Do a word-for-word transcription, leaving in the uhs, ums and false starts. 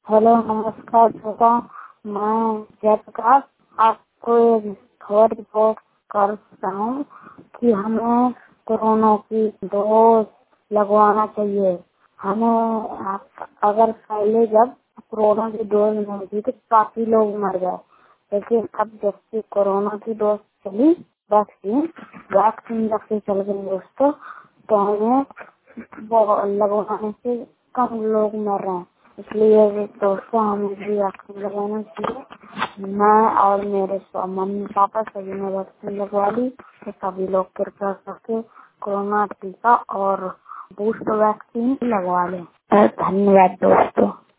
Hello, नमस्कार दोस्तों। मैं जयप्रकाश आपको एक खबर रिपोर्ट कर रहा हूँ कि हमें कोरोना की डोज लगवाना चाहिए। हमें आप- अगर पहले जब कोरोना की डोज नहीं थी तो काफी लोग मर गए, लेकिन अब जब से कोरोना की डोज चली, वैक्सीन वैक्सीन जब से चल गई दोस्तों, तो हमें वो लगवाने से कम लोग मर रहे हैं। इसलिए दोस्तों हमें भी वैक्सीन लगवाना चाहिए। मैं और मेरे मम्मी पापा सभी ने वैक्सीन लगवा ली, तो सभी लोग कृपया करके कोरोना टीका और बूस्टर वैक्सीन लगवा लें। धन्यवाद दोस्तों।